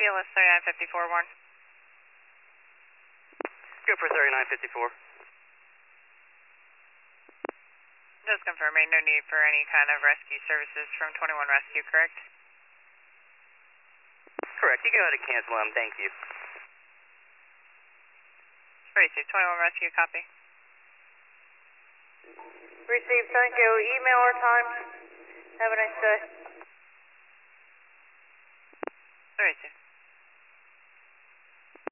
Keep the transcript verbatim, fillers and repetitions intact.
C L S thirty-nine fifty-four, Warren. Go for thirty-nine fifty-four. Just confirming, no need for any kind of rescue services from twenty-one Rescue, correct? Correct. You go ahead and cancel them. Thank you. Received, twenty-one Rescue, copy. Received, thank you. Email our time. Have a nice day. Received.